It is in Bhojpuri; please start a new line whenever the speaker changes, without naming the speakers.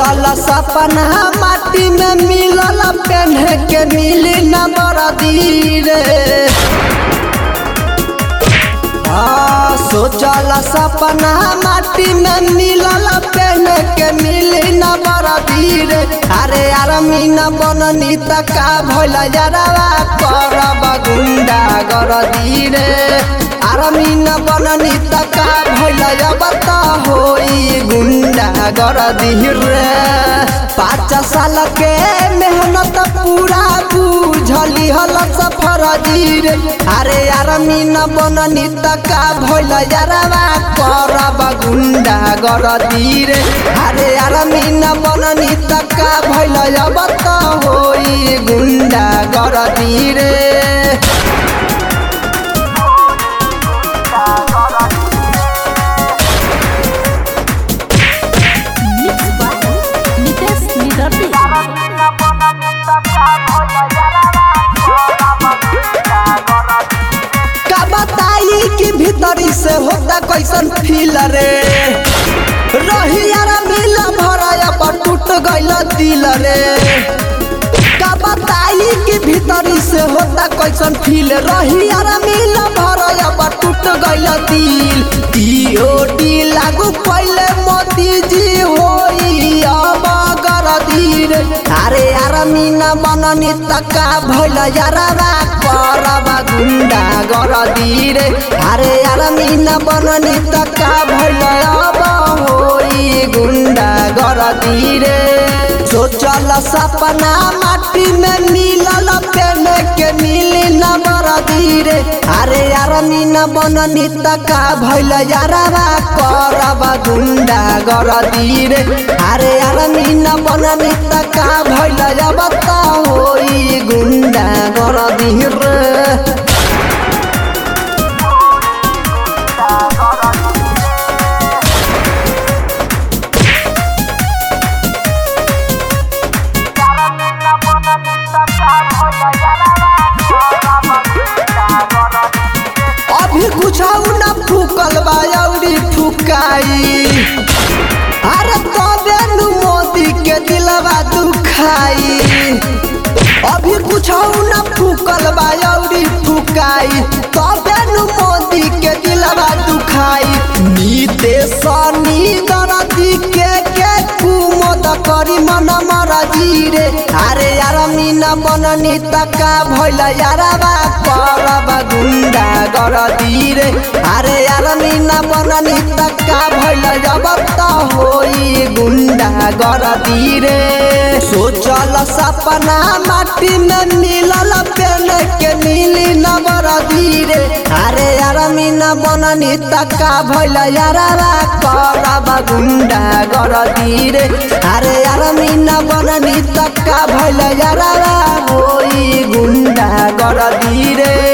सोचल सपना माटी में मिलल पेन्हे के मिली न बरदी रे। सोचल सपना माटी में मिलल पेन्हे के मिली न बरदी रे। अरे यार मीना बननी त का भइल यारवा करब गुंडा गरदी रे। अरे मीना बननी त का भइल अब त होई गुंडा गरदी रे। 5 साल के मेहनत पूरा बुझली हल सफर रे। अरे यार मीना बननी त का भइल यारवा करब गुंडा गरदी रे। अरे यार मीना बननी त का भइल अब त होई गुंडा गरदी रे। कि भीतरी से होता कैसन फील रे। रही यार मिल भराया पर टूट गइल दिल रे। का बताई कि भीतरी से होता कैसन फील। रही यार मिल भराया पर टूट गइल दिल। टीओटी लागू पहले मोदी जी होई अब गरदी रे। अरे यार मीना बननी त का भइल यारवा करब गुंडा गरदी रे। अरे यार मीना बननी त का भइल अब होई गुंडा गरदी रे। सोचल सपना माटी में मिलल पेन्हे के मिली न बरदी रे। अरे यार मीना बननी त का भइल यारवा करब गुंडा गरदी रे। अरे यार मीना बननी त का भइल अब त होई गुंडा गरदी रे। अभी कुछ न फूकल बा अउरी फुकाई। अरे तबे नु मोदी के दिलवा दुखाई। अभी कुछ न फूकल बा अउरी फुकाई। तबे नु मोदी के दिलवा दुखाई। नीतीश गरदी के कुमोद करी मन मरदी रे। अरे यार मीना बननी त का भइल यारवा करब गुंडा गरदी रे। अरे यार मीना बननी त का भइल अब त होई गुंडा गरदी रे। सोचल सपना माटी में मिलल पेन्हे के मिली न बरदी रे। अरे यार मीना बननी त का भइल यारवा करब गुंडा गरदी रे। अरे यार मीना बननी त का भइल यारवा होई गुंडा गरदी रे।